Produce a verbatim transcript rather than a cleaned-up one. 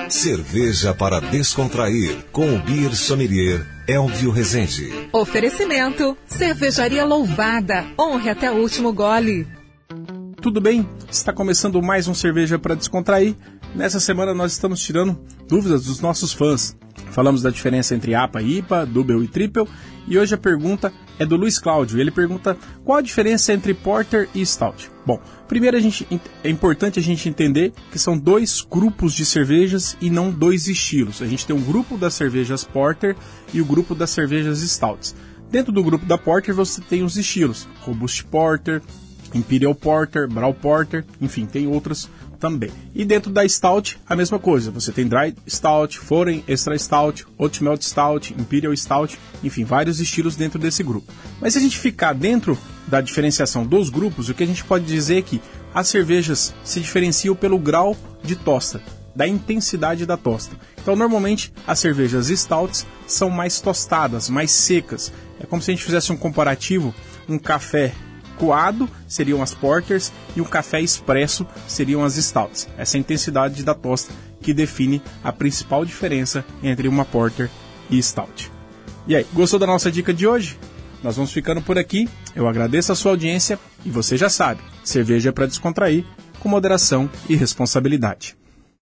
Cerveja para descontrair, com o Beer Sommelier Elvio Rezende. Oferecimento, Cervejaria Louvada, honre até o último gole. Tudo bem? Está começando mais um Cerveja para Descontrair. Nessa semana nós estamos tirando dúvidas dos nossos fãs. Falamos da diferença entre A P A e I P A, Double e Triple, e hoje a pergunta é do Luiz Cláudio. Ele pergunta qual a diferença entre Porter e Stout. Bom, primeiro a gente, é importante a gente entender que são dois grupos de cervejas e não dois estilos. A gente tem um grupo das cervejas Porter e o grupo das cervejas Stouts. Dentro do grupo da Porter você tem os estilos, Robust Porter, Imperial Porter, Brown Porter, enfim, tem outras também. E dentro da Stout, a mesma coisa. Você tem Dry Stout, Foreign Extra Stout, Oat Melt Stout, Imperial Stout, enfim, vários estilos dentro desse grupo. Mas se a gente ficar dentro da diferenciação dos grupos, o que a gente pode dizer é que as cervejas se diferenciam pelo grau de tosta, da intensidade da tosta. Então, normalmente, as cervejas Stouts são mais tostadas, mais secas. É como se a gente fizesse um comparativo, um café coado seriam as Porters e o café expresso seriam as Stouts. Essa é a intensidade da tosta que define a principal diferença entre uma Porter e Stout. E aí, gostou da nossa dica de hoje? Nós vamos ficando por aqui. Eu agradeço a sua audiência e você já sabe, cerveja é para descontrair com moderação e responsabilidade.